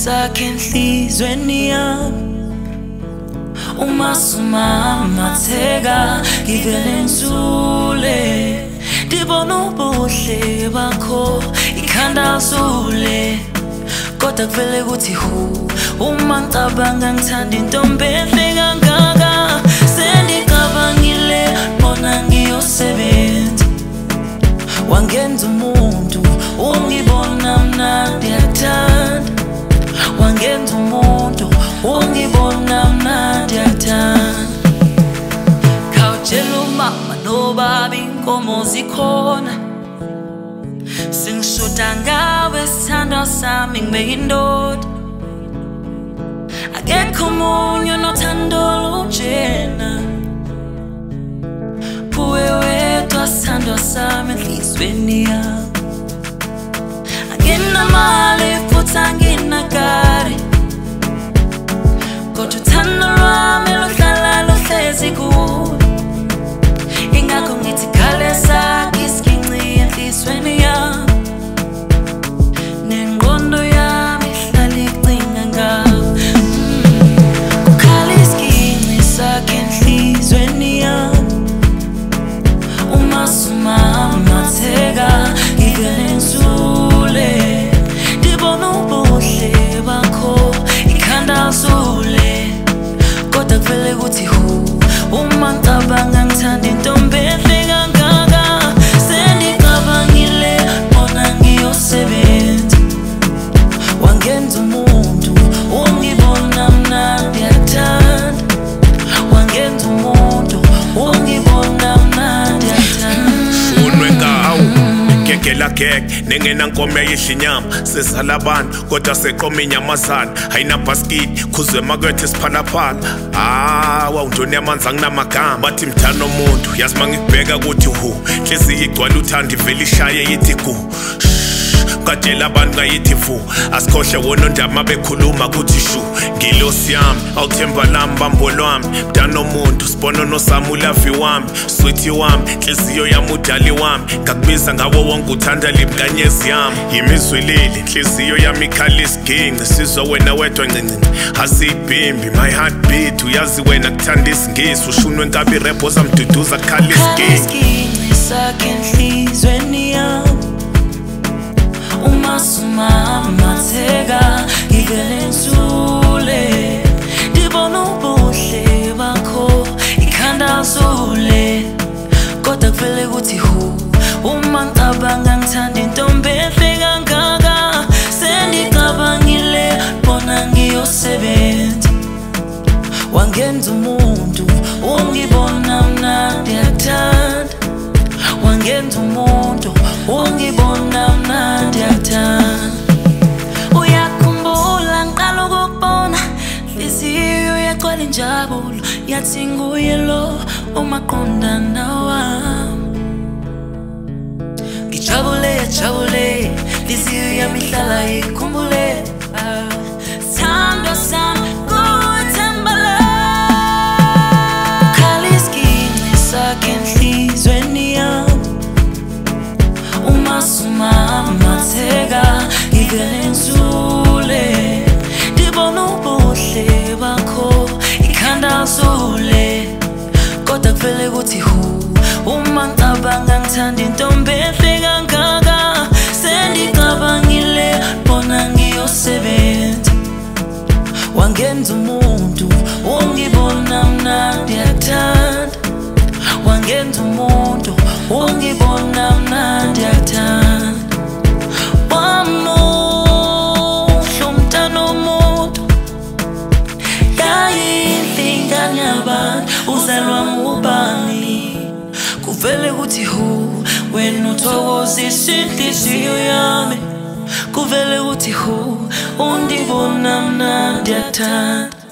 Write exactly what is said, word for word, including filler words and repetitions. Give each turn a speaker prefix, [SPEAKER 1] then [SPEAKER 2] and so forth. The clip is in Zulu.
[SPEAKER 1] sakhe enhlizweni yami uma sumamatheka ngivele ngizule ndibona ubuhle bakho ikhanda zule kodwa kuvele kuthi hu uma ngicabanga ngithanda intombi enhle kangaka sengicabangile bona ngiyosebenza wangenza umuntu ungibona mnandi yathanda wangenza umuntu ungibona mnandi yathanda khawutshela umama nobaba inkomo zikhona singishoda ngawe sithandwa sami ngibeka indoda akekho omunye onothando lunjena kuwe wedwa sithandwa sami enhlizweni yami anginamali futhi anginakari kodwa uthando lwami luhlala luhlezi kuwe ingakho ngithi khale sakhe isiginci enhlizweni yami nengqondo yami ihlala icinga ngawe kukhala isiginci sakhe enhlizweni yami uma sumamatheka ngivele ngizule ndibona ubuhle bakho ikhanda zule kodwa kuvele kuthi hu uma ngicabanga ngithanda intombi enhle kangaka sengicabangile bona ngiyosebenza wangenza umuntu ungibona mnandi yathanda wangenza umuntu ungibona mnandi yathanda
[SPEAKER 2] unwe ngawo ngekela gek nengena nkome yihlinyama sezala abantu kodwa seqoma inyamazana hayina basket khuzwe makwethe siphalaphala ah wawundoni yamanzi anginamagama bathi mthana umuntu yazi mangikubheka ukuthi hu inhliziyo igcwala uthanda ivela ishaye yithi gu katshela abantu ngayithi fu asikhohle wona ndaba bekhuluma kuthi shu ngilosi yami awuthemba lami bambo lwami mntana omuntu sibona nosami ulavi wami sweethi wami inhliziyo yami udali wami ngakubiza ngawo wonke uthanda limkanyezi yami yimizwi leli inhliziyo yami ikhala isiginci sizwa wena wedwa ncinci asiyibhimbi my heart beat uyazi wena kuthanda isingisi ushunwe nkabi rap ozamduduza khala isiginci
[SPEAKER 1] sakhe enhlizweni yami uma sumamatheka ngivele ngizule ndibona ubuhle bakho ikhanda zule kodwa kuvele kuthi hu uma ngicabanga ngithanda intombi enhle kangaka sengicabangile bona ngiyosebenza wangenza umuntu ungibona mnandi yathanda wangenza umuntu ungibona mnandi yathanda uyakhumbula ngiqala ukukubona inhliziyo yagcwala injabulo yathi nguye lo umaqondana wami ngijabule yajabule inhliziyo yami ihlala ikhumbule thandwa sami kuthembala kukhala isiginci sakhe enhlizweni yami uma sumamatheka ngivele ngizule ndibona ubuhle bakho ikhanda zule kodwa kuvele kuthi hu uma ngicabanga ngithanda intombi enhle kangaka sengicabangile bona ngiyosebenza wangenza umuntu ungibona mnandi yathanda wangenza umuntu ungibona mnandi yathanda wamuhle umntana womuntu yayinhle ingane yabantu uzalwa ngubani kuvele kuthi hu wena uthokozisa inhliziyo yami kuvele kuthi hu undibona mnandi yathanda